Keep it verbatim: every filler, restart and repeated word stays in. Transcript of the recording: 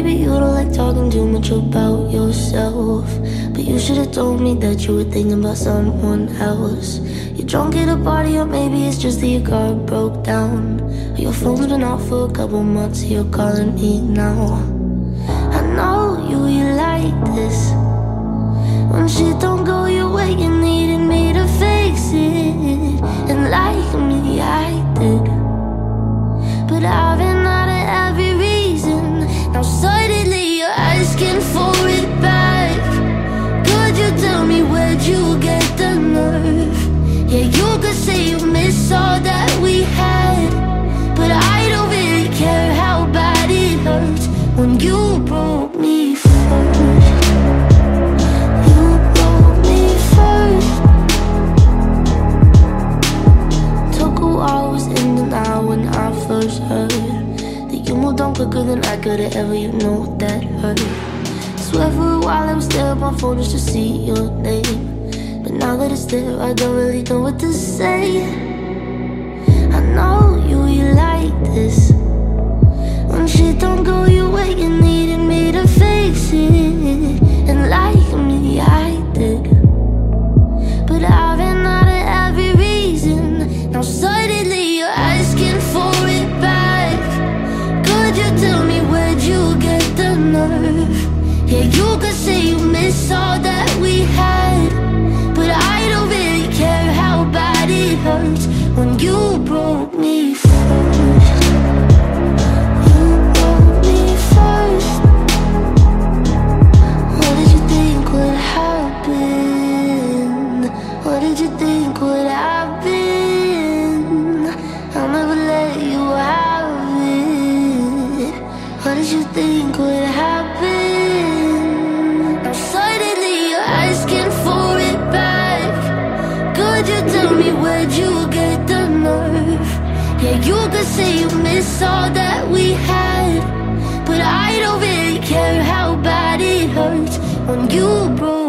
maybe you don't like talking too much about yourself, but you should've told me that you were thinking about someone else. You're drunk at a party, or maybe it's just that your car broke down, or your phone's been off for a couple months, so you're calling me now. I know you, you like this. When shit don't go your way, you needed me to fix it. And like me, I did, but I've been out of every reason. Now suddenly you're asking for it back. Could you tell me where'd you get the nerve? Yeah, you could say you miss all that we had, but I don't really care how bad it hurts when you broke me first. You broke me first. Took a while, was in denial when I first heard that you moved on quicker than I could've ever, you know that hurt. Swear for a while I would stare at my phone just to see your name, but now that it's there, I don't really know what to say. I know you, you like this. When shit don't go your way, you needed me to fix it. And like me, I did, but I've been out of every reason. Now suddenly you're asking for it back. Could you tell me where'd you get the nerve? Yeah, you could say you miss all that we had, but I don't really care how bad it hurts when you broke me first. You broke me first. What did you think would happen? What did you think would happen? I'll never let you have it. What did you think would happen? Now suddenly you're asking for it back. Could you tell me where'd you get the nerve? Yeah, you could say you miss all that we had, but I don't really care how bad it hurts when you broke